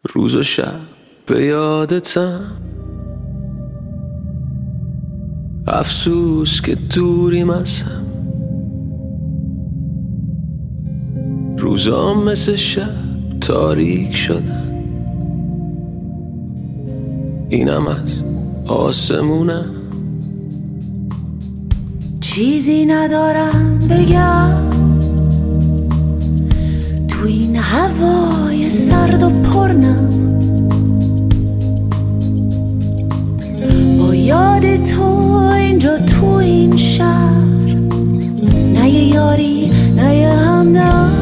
روز و شب به یادتم، افسوس که دوریم از هم. روزا مثل شب تاریک شدن، اینم از آسمونم. چیزی ندارم بگم تو این هوای سرد و پرنم، با یاد تو اینجا تو این شهر، نه یه یاری نه یه همدم.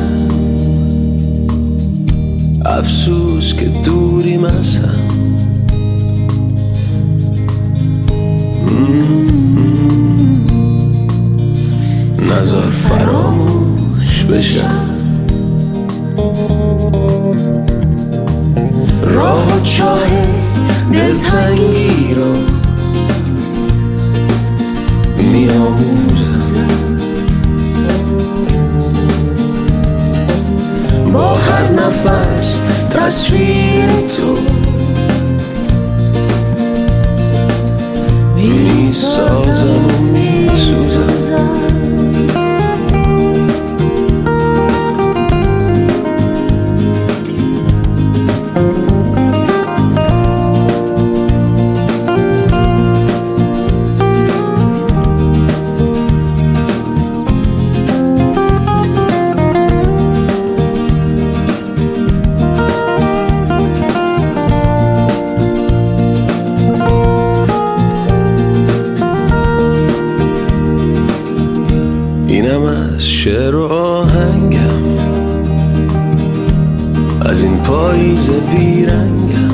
افسوس که دوریم از هم. نذار فراموش بشم راه و چاه دلتنگی رو میاموزم، با هر نفس تصویر تو میسازم و میسوزم. اینم از شعر و آهنگم، از این پاییز بیرنگم.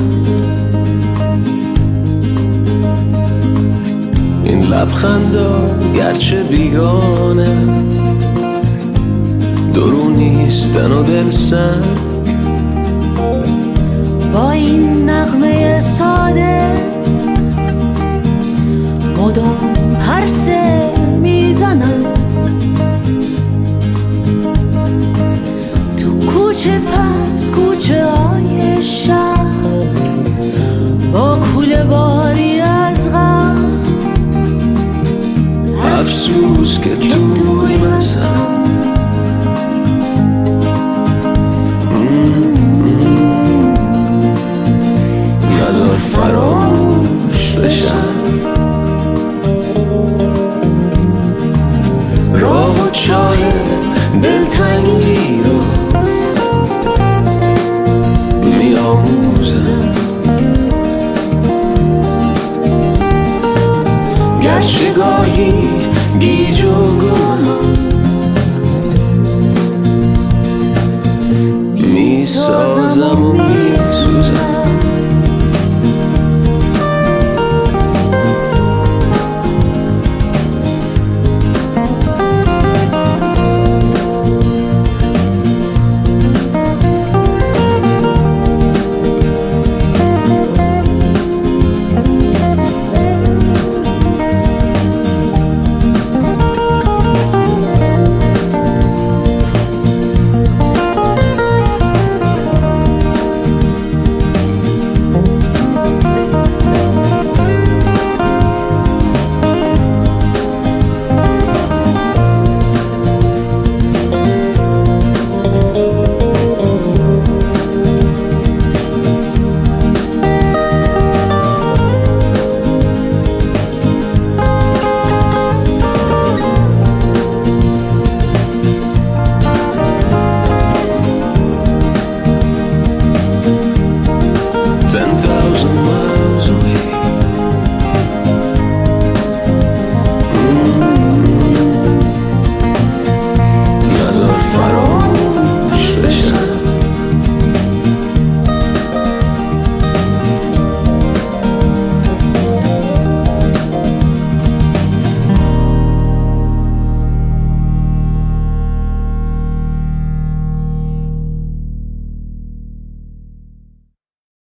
این لبخندا گرچه بیگانه، درو نیستن و دلسنگ. با این نغمه ساده مدام پرسه میزنم، کوچه پس کوچه های شهر، با کوله باری از غم. افسوس که دوریم از هم.